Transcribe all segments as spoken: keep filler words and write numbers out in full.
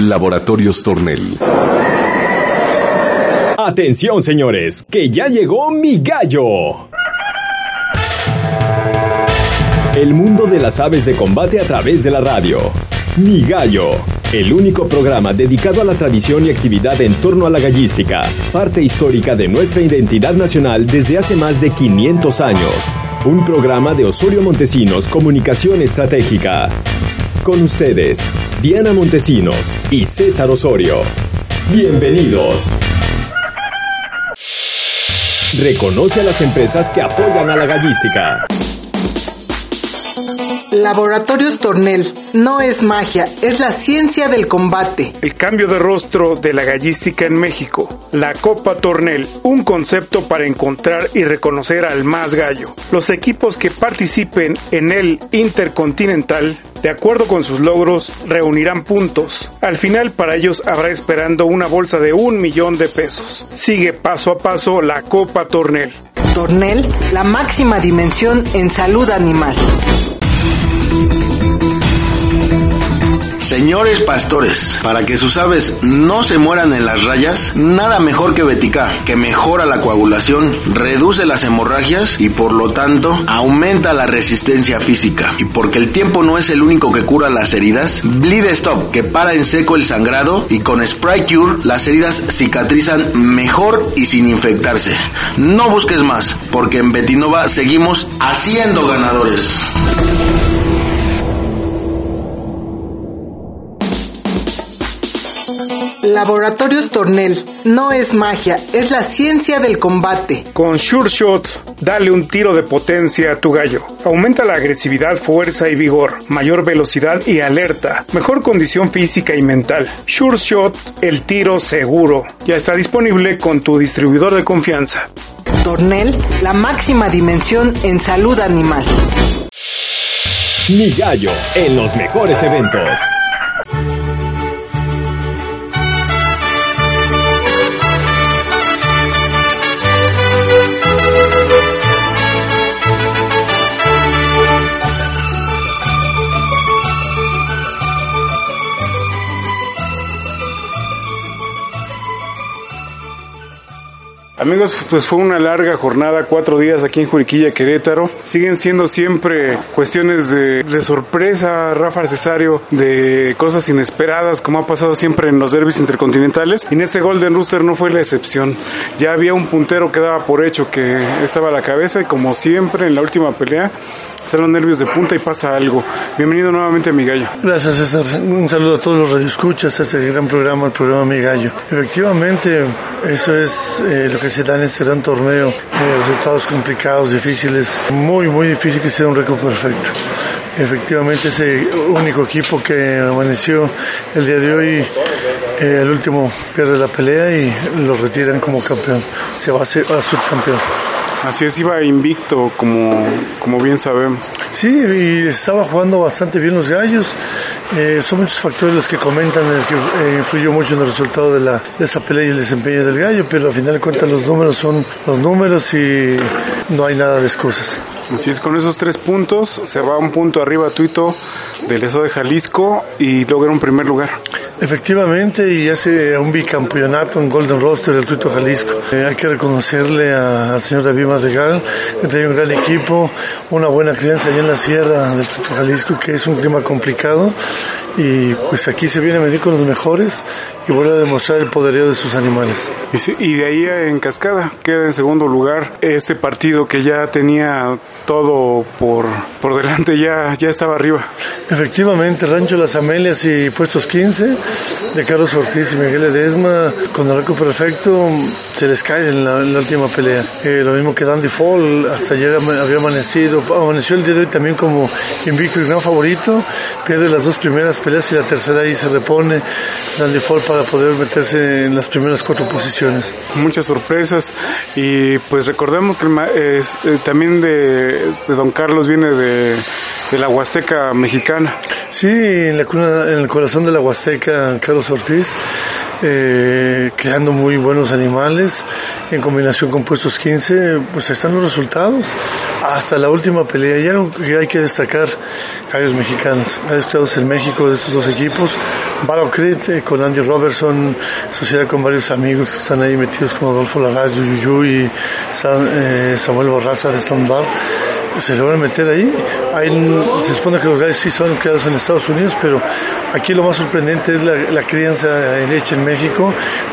Laboratorios Tornel. Atención, señores, que ya llegó Mi Gallo. El mundo de las aves de combate a través de la radio. Mi Gallo, el único programa dedicado a la tradición y actividad en torno a la gallística, parte histórica de nuestra identidad nacional desde hace más de quinientos años. Un programa de Osorio Montesinos Comunicación Estratégica. Con ustedes, Diana Montesinos y César Osorio. Bienvenidos. Reconoce a las empresas que apoyan a la gallística. Laboratorios Tornel, no es magia, es la ciencia del combate. El cambio de rostro de la gallística en México. La Copa Tornel, un concepto para encontrar y reconocer al más gallo. Los equipos que participen en el Intercontinental, de acuerdo con sus logros, reunirán puntos. Al final, para ellos habrá esperando una bolsa de un millón de pesos. Sigue paso a paso la Copa Tornel. Tornel, la máxima dimensión en salud animal. Señores pastores, para que sus aves no se mueran en las rayas, nada mejor que Betica, que mejora la coagulación, reduce las hemorragias y por lo tanto aumenta la resistencia física. Y porque el tiempo no es el único que cura las heridas, Bleed Stop, que para en seco el sangrado, y con Spray Cure las heridas cicatrizan mejor y sin infectarse. No busques más, porque en Betinova seguimos haciendo ganadores. Laboratorios Tornel, no es magia, es la ciencia del combate. Con Sure Shot, dale un tiro de potencia a tu gallo. Aumenta la agresividad, fuerza y vigor, mayor velocidad y alerta, mejor condición física y mental. Sure Shot, el tiro seguro. Ya está disponible con tu distribuidor de confianza. Tornel, la máxima dimensión en salud animal. Mi Gallo, en los mejores eventos. Amigos, pues fue una larga jornada, cuatro días aquí en Juriquilla, Querétaro. Siguen siendo siempre cuestiones de, de sorpresa, Rafa Cesario, de cosas inesperadas, como ha pasado siempre en los derbis intercontinentales. Y en ese Golden Rooster no fue la excepción. Ya había un puntero que daba por hecho que estaba a la cabeza y como siempre en la última pelea, están los nervios de punta y pasa algo. Bienvenido nuevamente a Mi Gallo. Gracias, César. Un saludo a todos los radioescuchas a este gran programa, el programa Mi Gallo. Efectivamente, eso es eh, lo que se da en este gran torneo. Eh, resultados complicados, difíciles. Muy, muy difícil que sea un récord perfecto. Efectivamente, ese único equipo que amaneció el día de hoy, eh, el último pierde la pelea y lo retiran como campeón. Se va a ser a subcampeón. Así es, iba invicto, como, como bien sabemos. Sí, y estaba jugando bastante bien los gallos. Eh, son muchos factores los que comentan el que eh, influyó mucho en el resultado de, la, de esa pelea y el desempeño del gallo, pero al final de cuentas los números son los números y no hay nada de excusas. Así es, con esos tres puntos se va un punto arriba Tuito del Estado de Jalisco y logra un primer lugar. Efectivamente, y hace un bicampeonato en Golden Rooster del Tuito Jalisco. Eh, hay que reconocerle a, al señor David Madrigal, que trae un gran equipo, una buena crianza allá en la sierra del Tuito Jalisco, que es un clima complicado. Y pues aquí se viene a medir con los mejores y vuelve a demostrar el poderío de sus animales. Y, sí, y de ahí en cascada queda en segundo lugar este partido que ya tenía todo por, por delante, ya, ya estaba arriba. Efectivamente, Rancho Las Amelias y puestos quince de Carlos Ortiz y Miguel Ledesma con el récord perfecto se les cae en la, en la última pelea. Eh, lo mismo que Dandy Fall, hasta ayer había amanecido, amaneció el día de hoy también como invicto y gran favorito, pierde las dos primeras peleas y la tercera ahí se repone Dandy Fall para poder meterse en las primeras cuatro posiciones. Muchas sorpresas y pues recordemos que el, eh, también de, de Don Carlos viene de de la Huasteca mexicana. Sí, en, la cuna, en el corazón de la Huasteca, Carlos Ortiz, eh, creando muy buenos animales, en combinación con puestos quince, pues están los resultados. Hasta la última pelea, y algo que hay que destacar, gallos mexicanos, gallos creados en México de estos dos equipos, Battle Creek eh, con Andy Robertson, sociedad con varios amigos que están ahí metidos como Adolfo Larraz, Yuyuyu y San, eh, Samuel Borraza de Sandbar. Se logran meter ahí. Hay, se supone que los gallos sí son creados en Estados Unidos, pero aquí lo más sorprendente es la, la crianza hecha en México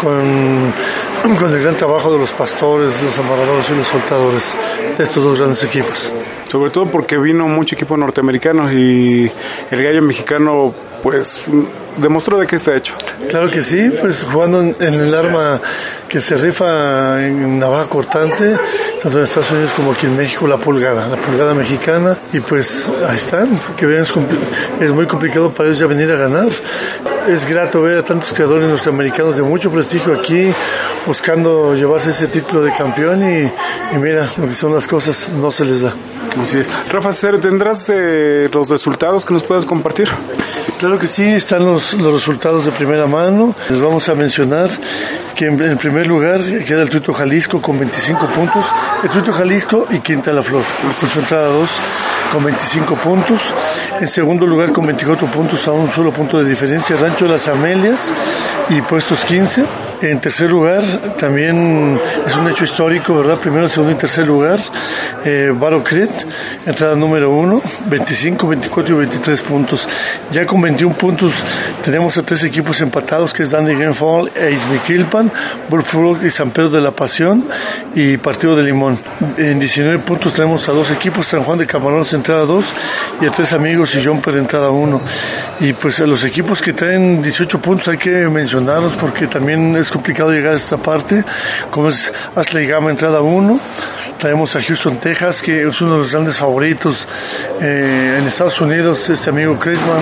con, con el gran trabajo de los pastores, los amarradores y los soltadores de estos dos grandes equipos. Sobre todo porque vino mucho equipo norteamericano y el gallo mexicano pues demostró de qué está hecho. Claro que sí, pues jugando en, en el arma que se rifa en navaja cortante, tanto en Estados Unidos como aquí en México, la pulgada, la pulgada mexicana, y pues ahí están, que vean, es, compl- es muy complicado para ellos ya venir a ganar. Es grato ver a tantos creadores norteamericanos de mucho prestigio aquí, buscando llevarse ese título de campeón, y, y mira, lo que son las cosas, no se les da. Así es. Rafa Cesario, ¿tendrás eh, los resultados que nos puedas compartir? Claro que sí, están los, los resultados de primera mano. Les vamos a mencionar que en, en primer lugar queda el Tuito Jalisco con veinticinco puntos, el Tuito Jalisco y Quinta La Flor, concentrada dos con veinticinco puntos. En segundo lugar con veinticuatro puntos, a un solo punto de diferencia, Rancho Las Amelias y puestos quince. En tercer lugar, también es un hecho histórico, ¿verdad? Primero, segundo y tercer lugar, eh, Battle Creek, entrada número uno, veinticinco, veinticuatro y veintitrés puntos. Ya con veintiún puntos tenemos a tres equipos empatados, que es Dandy Game Fall e Izmiquilpan, Bullfrog y San Pedro de la Pasión y Partido de Limón. En diecinueve puntos tenemos a dos equipos, San Juan de Camarones, entrada dos, y a tres amigos y Jumper, entrada uno. Y pues a los equipos que traen dieciocho puntos hay que mencionarlos porque también es complicado llegar a esta parte, como es Ashley Gama, entrada uno. Traemos a Houston, Texas, que es uno de los grandes favoritos eh, en Estados Unidos, este amigo Chrisman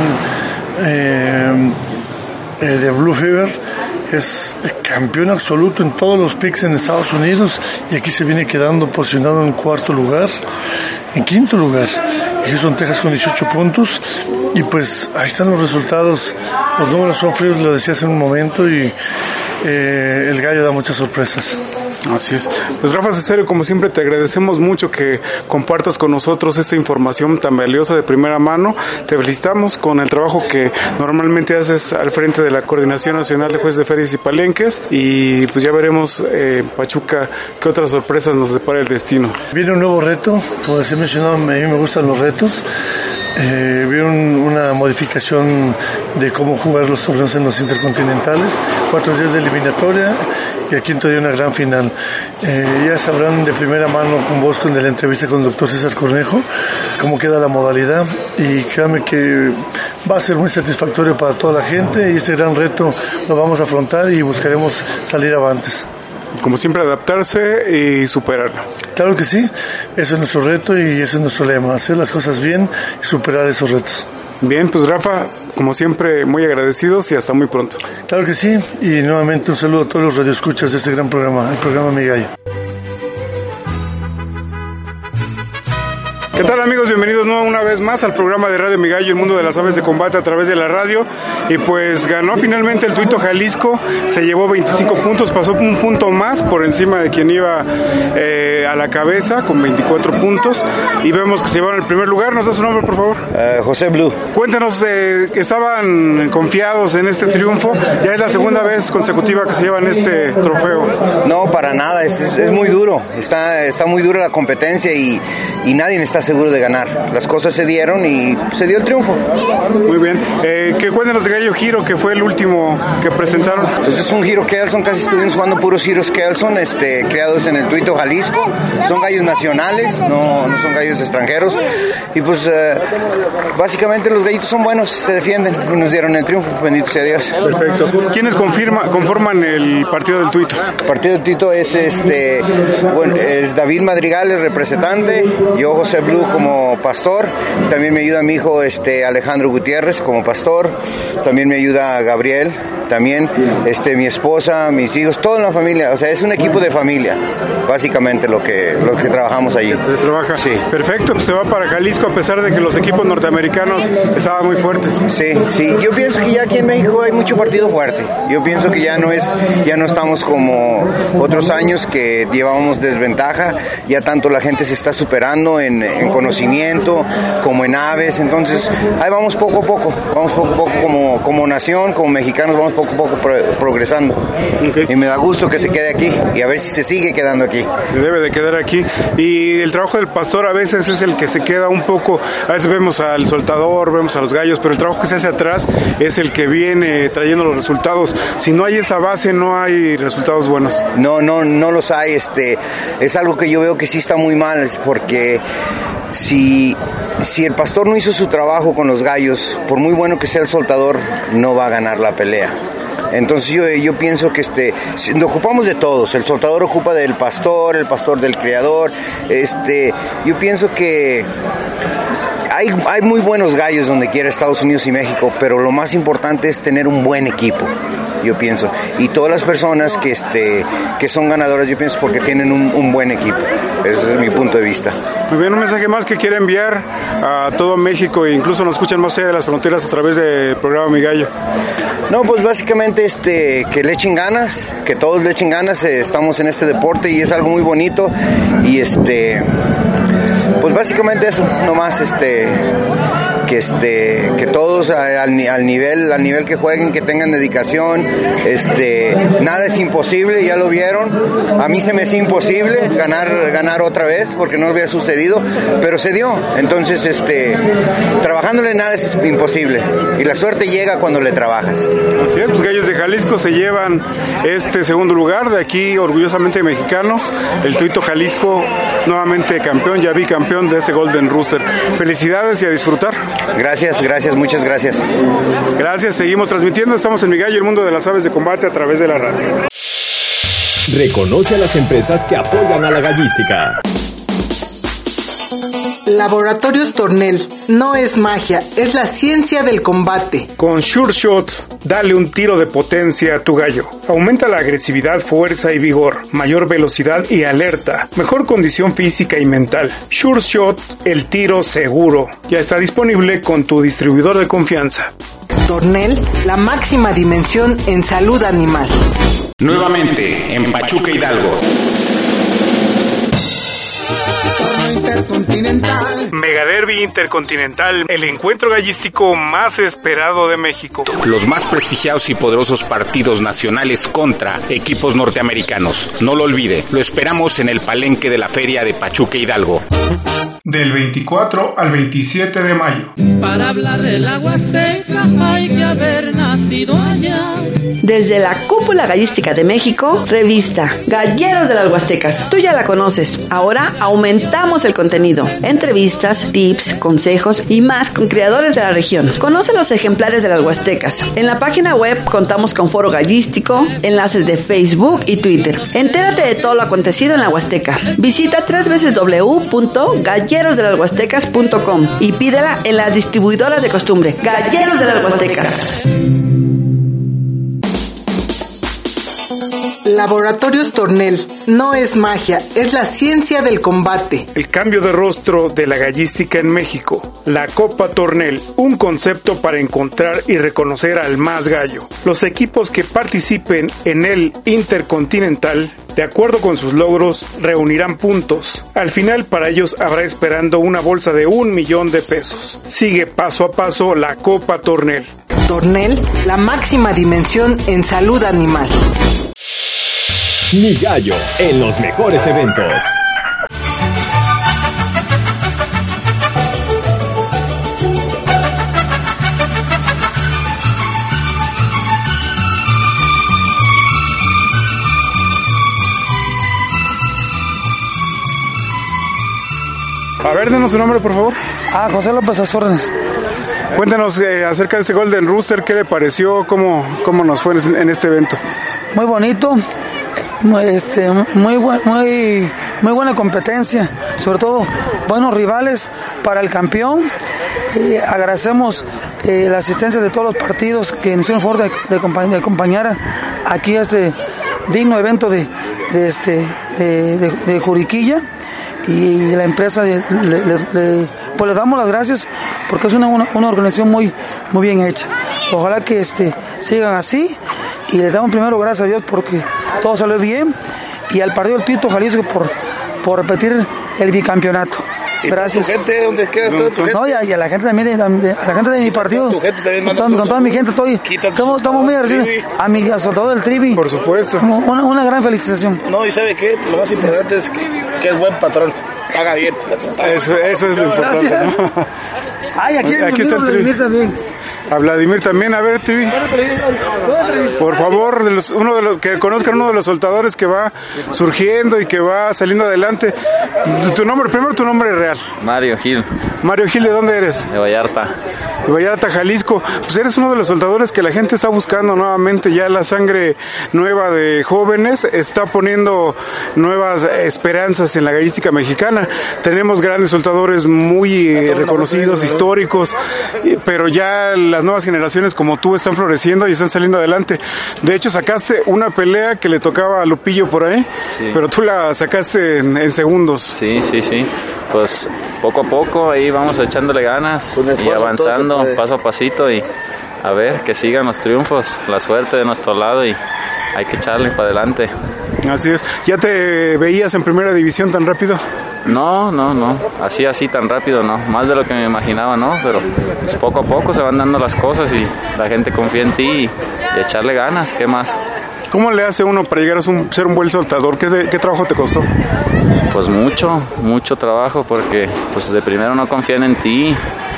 eh, eh, de Blue Fever, es campeón absoluto en todos los picks en Estados Unidos, y aquí se viene quedando posicionado en cuarto lugar, en quinto lugar, Houston, Texas con dieciocho puntos. Y pues ahí están los resultados, los números son fríos, lo decía hace un momento, y eh, el gallo da muchas sorpresas. Así es. Pues Rafa Cesario, como siempre te agradecemos mucho que compartas con nosotros esta información tan valiosa de primera mano. Te felicitamos con el trabajo que normalmente haces al frente de la Coordinación Nacional de Jueces de Ferias y Palenques, y pues ya veremos eh, Pachuca qué otras sorpresas nos depara el destino. Viene un nuevo reto, como les he mencionado, a mí me gustan los retos. Eh, vi un, una modificación de cómo jugar los torneos en los intercontinentales, cuatro días de eliminatoria y el quinto día una gran final. Eh, ya sabrán de primera mano con vos, con la entrevista con el doctor César Cornejo, cómo queda la modalidad, y créanme que va a ser muy satisfactorio para toda la gente, y este gran reto lo vamos a afrontar y buscaremos salir avantes. Como siempre, adaptarse y superarlo. Claro que sí, ese es nuestro reto y ese es nuestro lema, hacer las cosas bien y superar esos retos. Bien, pues Rafa, como siempre, muy agradecidos y hasta muy pronto. Claro que sí, y nuevamente un saludo a todos los radioescuchas de este gran programa, el programa Mi Gallo. ¿Qué tal, amigos? Bienvenidos ¿no? una vez más al programa de Radio Mi Gallo, el mundo de las aves de combate a través de la radio. Y pues ganó finalmente el Tuito Jalisco, se llevó veinticinco puntos, pasó un punto más por encima de quien iba eh, a la cabeza con veinticuatro puntos, y vemos que se llevaron el primer lugar. ¿Nos da su nombre, por favor? Uh, José Blue. Cuéntanos, eh, estaban confiados en este triunfo, ya es la segunda vez consecutiva que se llevan este trofeo. No, para nada, es, es, es muy duro, está, está muy dura la competencia, y, y nadie está seguro de ganar. Las cosas se dieron y se dio el triunfo. Muy bien, eh, que cuéntanos de Gallo Giro, que fue el último que presentaron. Pues es un Giro Kelson, casi estuvimos jugando puros giros Kelson, este, creados en el Tuito Jalisco. Son gallos nacionales, no, no son gallos extranjeros, y pues eh, básicamente los gallitos son buenos, se defienden y nos dieron el triunfo, bendito sea Dios. Perfecto. ¿Quiénes confirma, conforman el partido del Tuito? El partido del Tuito es este, bueno, es David Madrigal, el representante, yo José Blue como pastor, también me ayuda mi hijo este, Alejandro Gutiérrez como pastor, también me ayuda Gabriel, también este, mi esposa, mis hijos, toda la familia, o sea, es un equipo de familia, básicamente lo que, lo que trabajamos allí. ¿Se trabaja? Sí. Perfecto, pues se va para Jalisco a pesar de que los equipos norteamericanos estaban muy fuertes. Sí, sí, yo pienso que ya aquí en México hay mucho partido fuerte, yo pienso que ya no es, ya no estamos como otros años que llevábamos desventaja, ya tanto la gente se está superando en, en conocimiento, como en aves, entonces ahí vamos poco a poco, vamos poco a poco como, como nación, como mexicanos, vamos poco a poco pro, progresando. Okay. Y me da gusto que se quede aquí y a ver si se sigue quedando aquí. Se debe de quedar aquí. Y el trabajo del pastor a veces es el que se queda un poco, a veces vemos al soltador, vemos a los gallos, pero el trabajo que se hace atrás es el que viene trayendo los resultados. Si no hay esa base, no hay resultados buenos. No, no, no los hay. Este, es algo que yo veo que sí está muy mal, porque si, si el pastor no hizo su trabajo con los gallos, por muy bueno que sea el soltador, no va a ganar la pelea. Entonces yo, yo pienso que este, nos ocupamos de todos, el soltador ocupa del pastor, el pastor del criador, este, yo pienso que hay, hay muy buenos gallos donde quiera Estados Unidos y México, pero lo más importante es tener un buen equipo, yo pienso, y todas las personas que, este, que son ganadoras, yo pienso porque tienen un, un buen equipo, ese es mi punto de vista. Muy bien, un mensaje más que quiere enviar a todo México e incluso nos escuchan más allá de las fronteras a través del programa Mi Gallo. No, pues básicamente este, que le echen ganas, que todos le echen ganas, eh, estamos en este deporte y es algo muy bonito y este, pues básicamente eso, nomás este, que este, que todos al, al nivel, al nivel que jueguen, que tengan dedicación, este, nada es imposible, ya lo vieron, a mí se me hacía imposible ganar, ganar otra vez porque no había sucedido, pero se dio, entonces este, trabajándole nada es imposible y la suerte llega cuando le trabajas. Así es, pues Gallos de Jalisco se llevan este segundo lugar, de aquí orgullosamente mexicanos, el Tuito Jalisco nuevamente campeón, ya bicampeón de este Golden Rooster. Felicidades y a disfrutar. Gracias, gracias, muchas gracias. Gracias, seguimos transmitiendo, estamos en Mi Gallo, el mundo de las aves de combate a través de la radio. Reconoce a las empresas que apoyan a la gallística. Laboratorios Tornel, no es magia, es la ciencia del combate. Con Sure Shot, dale un tiro de potencia a tu gallo. Aumenta la agresividad, fuerza y vigor, mayor velocidad y alerta, mejor condición física y mental. Sure Shot, el tiro seguro. Ya está disponible con tu distribuidor de confianza. Tornel, la máxima dimensión en salud animal. Nuevamente, en Pachuca, Hidalgo. Intercontinental. Megaderby Intercontinental, el encuentro gallístico más esperado de México. Los más prestigiados y poderosos partidos nacionales contra equipos norteamericanos. No lo olvide, lo esperamos en el palenque de la Feria de Pachuca, Hidalgo. Del veinticuatro al veintisiete de mayo. Para hablar de la Huasteca hay que haber nacido allá. Desde la Cúpula Gallística de México, revista Galleros de las Huastecas. Tú ya la conoces. Ahora aumentamos el contenido. Entrevistas, tips, consejos y más con creadores de la región. Conoce los ejemplares de las Huastecas. En la página web contamos con foro gallístico, enlaces de Facebook y Twitter. Entérate de todo lo acontecido en la Huasteca. Visita w w w punto galleros de las huastecas punto com y pídela en las distribuidoras de costumbre. Galleros de las Huastecas. Laboratorios Tornel, no es magia, es la ciencia del combate. El cambio de rostro de la gallística en México. La Copa Tornel, un concepto para encontrar y reconocer al más gallo. Los equipos que participen en el Intercontinental, de acuerdo con sus logros, reunirán puntos. Al final para ellos habrá esperando una bolsa de un millón de pesos. Sigue paso a paso la Copa Tornel. Tornel, la máxima dimensión en salud animal. Mi Gallo, en los mejores eventos. A ver, denos su nombre, por favor. Ah, José López Azórdenes. Cuéntanos eh, acerca de este Golden Rooster, ¿qué le pareció? ¿Cómo, cómo nos fue en este evento? Muy bonito, muy, este, muy, muy muy buena competencia, sobre todo buenos rivales para el campeón. Eh, agradecemos eh, la asistencia de todos los partidos que nos hicieron favor de, de, de acompañar aquí a este digno evento de, de, este, de, de, de Juriquilla, y la empresa le, le, le, pues les damos las gracias porque es una, una, una organización muy, muy bien hecha. Ojalá que este, sigan así, y les damos primero gracias a Dios porque todo salió bien, y al partido del Tuito Jalisco por, por repetir el bicampeonato. Gracias. ¿Tu gente? ¿Dónde queda toda tu gente? No, y a, y a la gente también, de, de, a la gente de mi partido. ¿Tu gente también con, toda, con toda mi gente estoy. Estamos, estamos muy agradecidos. A mi soldado del Trivi. Por supuesto. Una, una gran felicitación. No, y ¿sabe qué? Lo más importante es que, que es buen patrón. Paga bien. Eso, eso es lo importante, ¿no? Ay, aquí, aquí está el Trivi también. A Vladimir también, a ver, Trivi. Por favor, de los, uno de los, que conozcan uno de los soltadores que va surgiendo y que va saliendo adelante. Tu nombre, primero tu nombre real. Mario Gil. Mario Gil, ¿de dónde eres? De Vallarta. De Vallarta, Jalisco. Pues eres uno de los soltadores que la gente está buscando nuevamente, ya la sangre nueva de jóvenes está poniendo nuevas esperanzas en la gallística mexicana. Tenemos grandes soltadores muy eh, reconocidos, históricos, pero ya las nuevas generaciones como tú están floreciendo y están saliendo adelante. De hecho, sacaste una pelea que le tocaba a Lupillo por ahí, sí, pero tú la sacaste en, en segundos. Sí, sí, sí. Pues poco a poco ahí vamos echándole ganas y avanzando paso a pasito, y a ver que sigan los triunfos, la suerte de nuestro lado, y hay que echarle para adelante. Así es. ¿Ya te veías en primera división tan rápido? No, no, no, así, así tan rápido no, más de lo que me imaginaba, no, pero pues poco a poco se van dando las cosas y la gente confía en ti y, y echarle ganas, ¿qué más? ¿Cómo le hace uno para llegar a un, ser un buen soltador? ¿Qué, de, ¿Qué trabajo te costó? Pues mucho, mucho trabajo, porque pues de primero no confían en ti,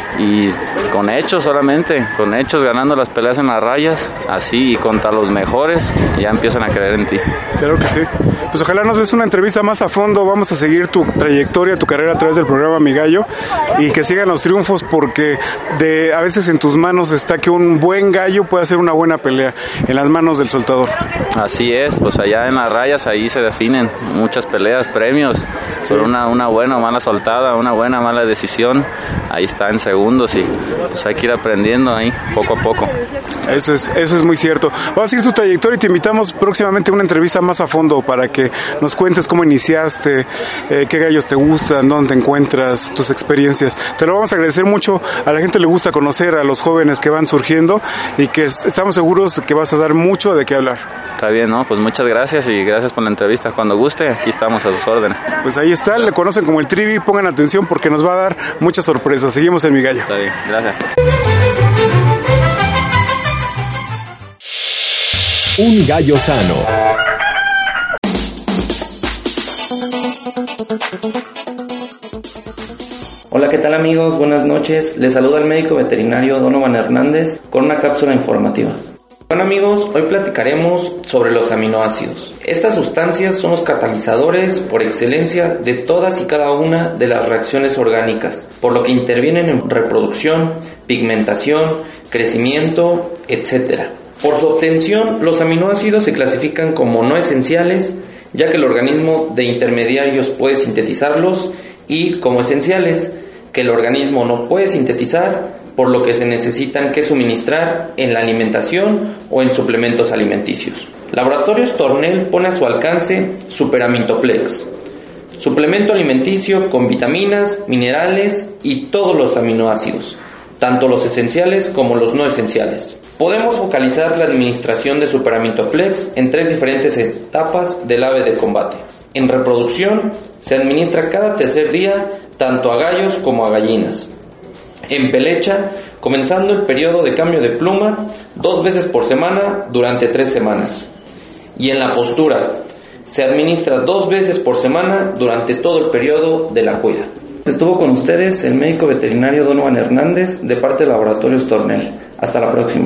y con hechos solamente, con hechos, ganando las peleas en las rayas, así, y contra los mejores, ya empiezan a creer en ti. Claro que sí. Pues ojalá nos des una entrevista más a fondo, vamos a seguir tu trayectoria, tu carrera a través del programa Mi Gallo, y que sigan los triunfos, porque de a veces en tus manos está que un buen gallo puede hacer una buena pelea, en las manos del soltador. Así es, pues allá en las rayas ahí se definen muchas peleas, premios, sí, por una, una buena o mala soltada, una buena o mala decisión, ahí está en segundos, y pues hay que ir aprendiendo ahí poco a poco. Eso es, eso es muy cierto. Vamos a seguir tu trayectoria y te invitamos próximamente a una entrevista más a fondo para que nos cuentes cómo iniciaste, eh, qué gallos te gustan, dónde te encuentras, tus experiencias. Te lo vamos a agradecer mucho. A la gente le gusta conocer a los jóvenes que van surgiendo, y que estamos seguros que vas a dar mucho de qué hablar. Está bien, ¿no? Pues muchas gracias, y gracias por la entrevista. Cuando guste, aquí estamos a sus órdenes. Pues ahí está, le conocen como el Trivi, pongan atención porque nos va a dar muchas sorpresas. Seguimos en Mi Gallo. Está bien, gracias. Un gallo sano. Hola, ¿qué tal amigos? Buenas noches. Les saluda el médico veterinario Donovan Hernández con una cápsula informativa. Bueno amigos, hoy platicaremos sobre los aminoácidos. Estas sustancias son los catalizadores por excelencia de todas y cada una de las reacciones orgánicas, por lo que intervienen en reproducción, pigmentación, crecimiento, etcétera. Por su obtención, los aminoácidos se clasifican como no esenciales, ya que el organismo de intermediarios puede sintetizarlos, y como esenciales, que el organismo no puede sintetizar, por lo que se necesitan que suministrar en la alimentación o en suplementos alimenticios. Laboratorios Tornel pone a su alcance Superamintoplex, suplemento alimenticio con vitaminas, minerales y todos los aminoácidos, tanto los esenciales como los no esenciales. Podemos focalizar la administración de Superamintoplex en tres diferentes etapas del ave de combate. En reproducción, se administra cada tercer día tanto a gallos como a gallinas. En pelecha, comenzando el periodo de cambio de pluma, dos veces por semana durante tres semanas. Y en la postura, se administra dos veces por semana durante todo el periodo de la cuida. Estuvo con ustedes el médico veterinario Donovan Hernández de parte de Laboratorios Tornel. Hasta la próxima.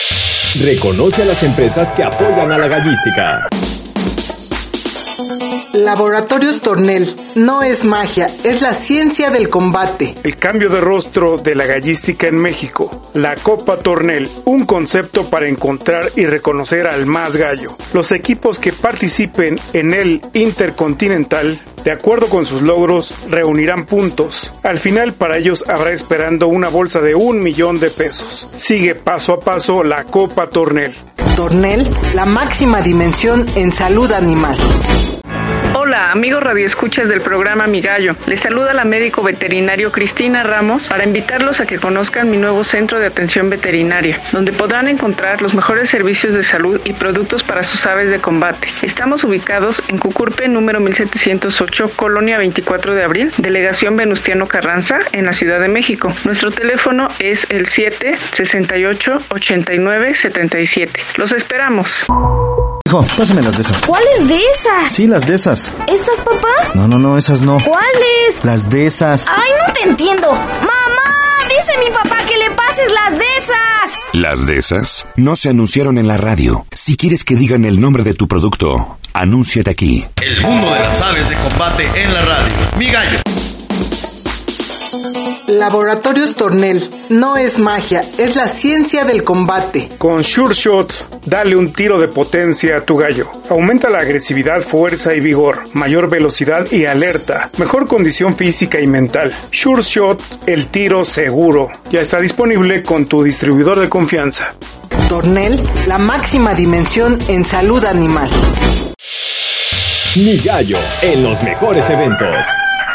Reconoce a las empresas que apoyan a la gallística. Laboratorios Tornel. No es magia, es la ciencia del combate. El cambio de rostro de la gallística en México. La Copa Tornel, un concepto para encontrar y reconocer al más gallo. Los equipos que participen en el Intercontinental, de acuerdo con sus logros, reunirán puntos. Al final, para ellos habrá esperando una bolsa de un millón de pesos. Sigue paso a paso la Copa Tornel. Tornel, la máxima dimensión en salud animal. Hola, amigos radioescuchas del programa Mi Gallo. Les saluda la médico veterinario Cristina Ramos para invitarlos a que conozcan mi nuevo centro de atención veterinaria, donde podrán encontrar los mejores servicios de salud y productos para sus aves de combate. Estamos ubicados en Cucurpe, número mil setecientos ocho, Colonia veinticuatro de abril, Delegación Venustiano Carranza, en la Ciudad de México. Nuestro teléfono es el siete sesenta y ocho ochenta y nueve setenta y siete. Los esperamos. Hijo, pásame las de esas. ¿Cuáles de esas? Sí, las de esas. ¿Estas, papá? No, no, no, esas no. ¿Cuáles? Las de esas. Ay, no te entiendo. ¡Mamá! Dice mi papá que le pases las de esas. ¿Las de esas? No se anunciaron en la radio. Si quieres que digan el nombre de tu producto, anúnciate aquí. El mundo de las aves de combate en la radio. Mi Gallo. Laboratorios Tornel. No es magia, es la ciencia del combate. Con Sure Shot, dale un tiro de potencia a tu gallo. Aumenta la agresividad, fuerza y vigor, mayor velocidad y alerta, mejor condición física y mental. Sure Shot, el tiro seguro. Ya está disponible con tu distribuidor de confianza. Tornel, la máxima dimensión en salud animal. Mi Gallo, en los mejores eventos.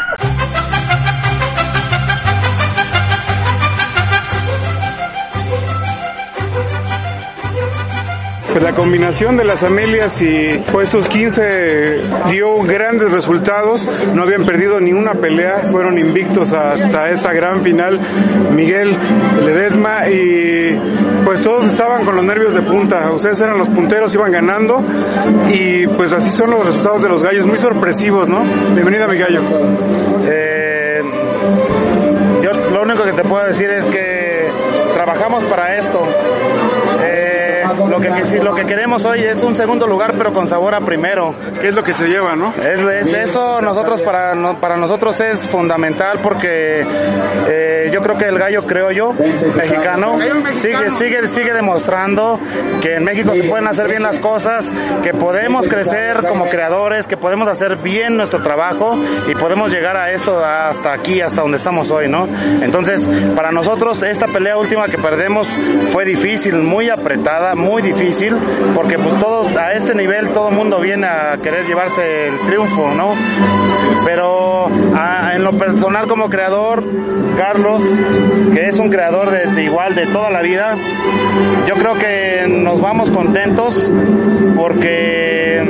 Pues la combinación de las Amelias y puestos quince dio grandes resultados. No habían perdido ni una pelea, fueron invictos hasta esta gran final. Miguel Ledesma, y pues todos estaban con los nervios de punta. Ustedes eran los punteros, iban ganando, y pues así son los resultados de los gallos, muy sorpresivos, ¿no? Bienvenida, mi gallo. Eh, yo lo único que te puedo decir es que trabajamos para esto. Lo que, lo que queremos hoy es un segundo lugar, pero con sabor a primero. ¿Qué es lo que se lleva, no? Es, es eso, nosotros para, no, para nosotros es fundamental, porque eh, yo creo que el gallo criollo mexicano sigue, sigue, sigue demostrando que en México se pueden hacer bien las cosas, que podemos crecer como creadores, que podemos hacer bien nuestro trabajo y podemos llegar a esto hasta aquí, hasta donde estamos hoy, ¿no? Entonces, para nosotros esta pelea última que perdemos fue difícil, muy apretada, muy difícil, porque pues todo a este nivel todo el mundo viene a querer llevarse el triunfo, ¿no? Pero a, en lo personal como creador, Carlos, que es un creador de, de igual de toda la vida, yo creo que nos vamos contentos porque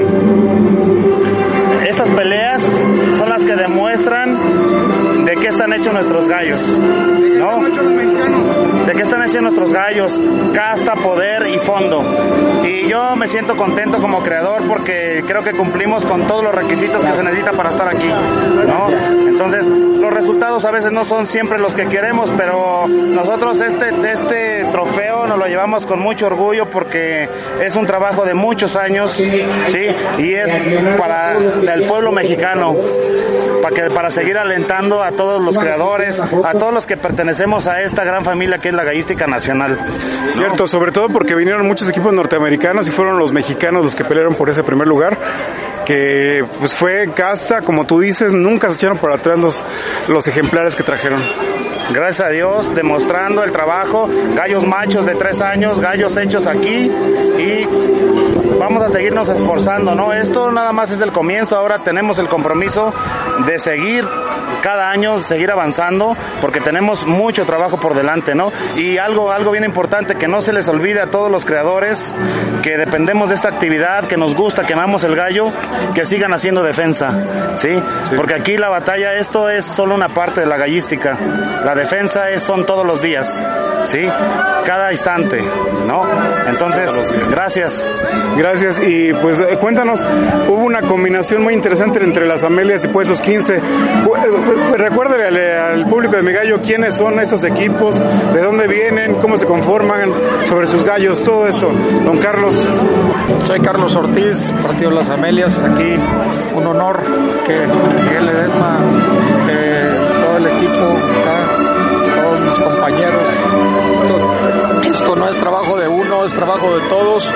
estas peleas son las que demuestran de qué están hechos nuestros gallos, ¿no? De qué están hechos nuestros gallos, casta, poder y fondo. Y yo me siento contento como creador porque creo que cumplimos con todos los requisitos que se necesita para estar aquí, ¿no? Entonces, los resultados a veces no son siempre los que queremos, pero nosotros este, este trofeo nos lo llevamos con mucho orgullo porque es un trabajo de muchos años, ¿sí? Y es para el pueblo mexicano, para, que, para seguir alentando a todos los creadores, a todos los que pertenecemos a esta gran familia que es la gallística nacional. Cierto, sobre todo porque vinieron muchos equipos norteamericanos y fueron los mexicanos los que pelearon por ese primer lugar, que pues fue casta, como tú dices, nunca se echaron por atrás los, los ejemplares que trajeron. Gracias a Dios, demostrando el trabajo, gallos machos de tres años, gallos hechos aquí, y vamos a seguirnos esforzando, ¿no? Esto nada más es el comienzo, ahora tenemos el compromiso de seguir cada año, seguir avanzando, porque tenemos mucho trabajo por delante, ¿no? Y algo, algo bien importante, que no se les olvide a todos los creadores que dependemos de esta actividad, que nos gusta, que amamos el gallo, que sigan haciendo defensa, ¿sí? Sí. Porque aquí la batalla, esto es solo una parte de la gallística, la defensa es, son todos los días, ¿sí? Cada instante, ¿no? Entonces, gracias. Gracias, y pues cuéntanos, hubo una combinación muy interesante entre las Amelias y puestos quince. Recuérdale al, al público de Mi Gallo quiénes son esos equipos, de dónde vienen, cómo cómo se conforman, sobre sus gallos, todo esto. Don Carlos. Soy Carlos Ortiz, Partido Las Amelias. Aquí un honor que Miguel Ledesma, que todo el equipo, acá, todos mis compañeros. Esto, esto no es trabajo de uno, es trabajo de todos.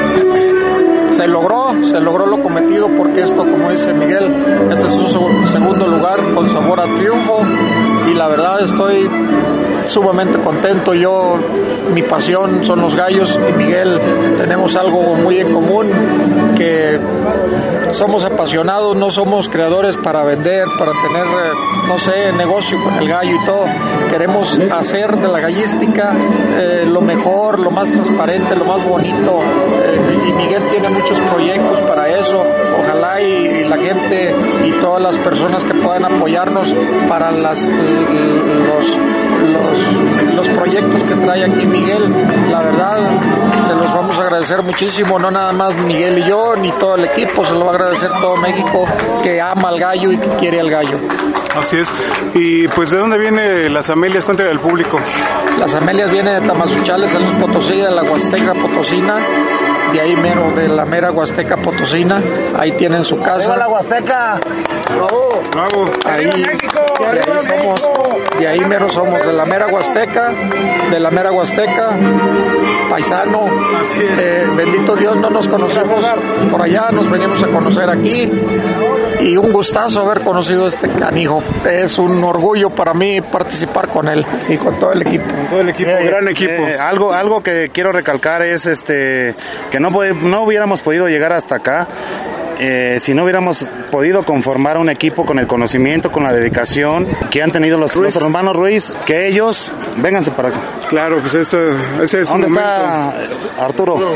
Se logró, se logró lo cometido porque esto, como dice Miguel, este es un segundo lugar con sabor a triunfo y la verdad estoy sumamente contento. Yo, mi pasión son los gallos y Miguel tenemos algo muy en común, que somos apasionados, no somos creadores para vender, para tener, no sé, negocio con el gallo y todo. Queremos hacer de la gallística eh, lo mejor, lo más transparente, lo más bonito eh, y Miguel tiene muchos proyectos para eso. Ojalá y, y la gente y todas las personas que puedan apoyarnos para las, los, los, los proyectos que trae aquí Miguel, la verdad se los vamos a agradecer muchísimo, no nada más Miguel y yo, ni todo el equipo, se lo va a agradecer todo México que ama al gallo y que quiere al gallo. Así es. Y pues, ¿de dónde viene Las Amelias? Cuéntale al público. Las Amelias viene de Tamazuchales, San Luis Potosí, de la Huasteca Potosina, de ahí mero, de la mera Huasteca Potosina. Ahí tienen su casa. ¡Viva la Huasteca! ¡Bravo! ¡Bravo! Ahí, de ahí somos, de ahí mero somos, de la mera Huasteca, de la mera Huasteca, paisano. Así es. Eh, bendito Dios, no nos conocemos por allá, nos venimos a conocer aquí. Y un gustazo haber conocido a este canijo. Es un orgullo para mí participar con él y con todo el equipo. Con todo el equipo, eh, gran equipo. Eh, algo, algo que quiero recalcar es este que no, no hubiéramos podido llegar hasta acá eh, si no hubiéramos podido conformar un equipo con el conocimiento, con la dedicación que han tenido los, los hermanos Ruiz, que ellos, vénganse para acá. Claro, pues esto, ese es ¿Dónde un está momento. Arturo?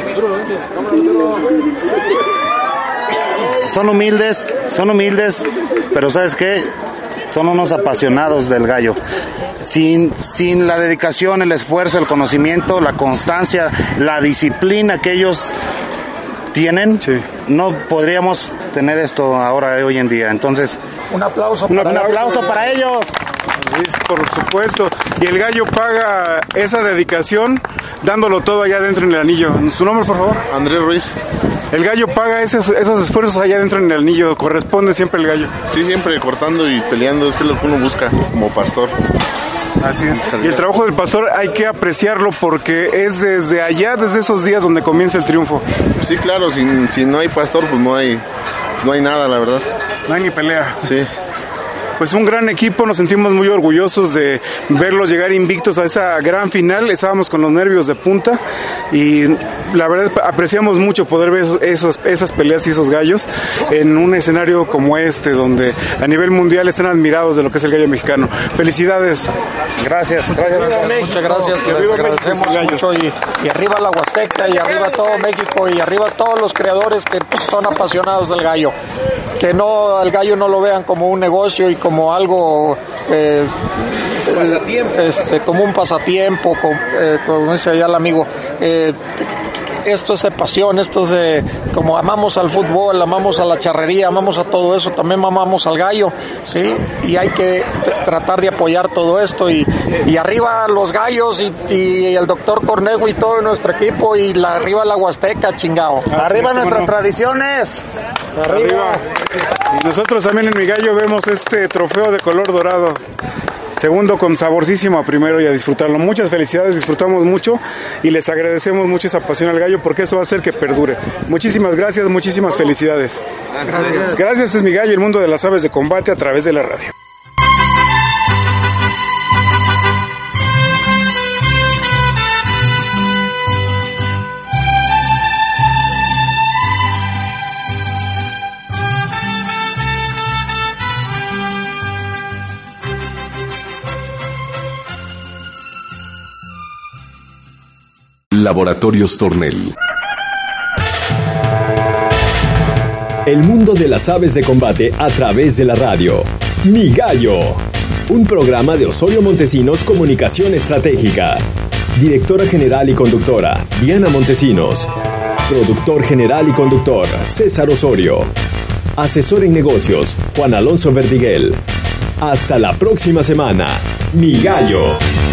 Son humildes, son humildes, pero ¿sabes qué? Son unos apasionados del gallo. Sin, sin la dedicación, el esfuerzo, el conocimiento, la constancia, la disciplina que ellos tienen, sí, no podríamos tener esto ahora, hoy en día. Entonces, un aplauso un, para, un aplauso para ellos. Por supuesto. Y el gallo paga esa dedicación dándolo todo allá adentro en el anillo. ¿Su nombre, por favor? Andrés Ruiz. El gallo paga esos, esos esfuerzos allá adentro en el anillo. ¿Corresponde siempre el gallo? Sí, siempre cortando y peleando. Es que es lo que uno busca como pastor. Así es. Y el trabajo del pastor hay que apreciarlo porque es desde allá, desde esos días donde comienza el triunfo. Sí, claro. Si, si no hay pastor, pues no hay, no hay nada, la verdad. No hay ni pelea. Sí. Pues un gran equipo, nos sentimos muy orgullosos de verlos llegar invictos a esa gran final. Estábamos con los nervios de punta y la verdad apreciamos mucho poder ver esos, esos, esas peleas y esos gallos en un escenario como este, donde a nivel mundial están admirados de lo que es el gallo mexicano. Felicidades. Gracias, gracias. Muchas gracias, les agradecemos mucho y, y arriba la Huasteca y arriba todo México y arriba todos los creadores que son apasionados del gallo. Que no, al gallo no lo vean como un negocio y como algo eh, pasatiempo. Este, como un pasatiempo, como, eh, como dice allá el amigo. Eh, esto es de pasión, esto es de, como amamos al fútbol, amamos a la charrería, amamos a todo eso, también amamos al gallo, ¿sí? Y hay que t- tratar de apoyar todo esto y, y arriba los gallos y, y el doctor Cornejo y todo nuestro equipo y la, arriba la Huasteca, chingao. Arriba sí, nuestras no. tradiciones. Arriba. Arriba. Y nosotros también en Mi Gallo vemos este trofeo de color dorado. Segundo con saborcísimo a primero y a disfrutarlo. Muchas felicidades, disfrutamos mucho y les agradecemos mucho esa pasión al gallo porque eso va a hacer que perdure. Muchísimas gracias, muchísimas felicidades. Gracias. Gracias, es Mi Gallo, el mundo de las aves de combate a través de la radio. Laboratorios Tornel. El mundo de las aves de combate a través de la radio. Mi Gallo. Un programa de Osorio Montesinos Comunicación Estratégica. Directora general y conductora, Diana Montesinos. Productor general y conductor, César Osorio. Asesor en negocios, Juan Alonso Verdiguel. Hasta la próxima semana. Mi Gallo.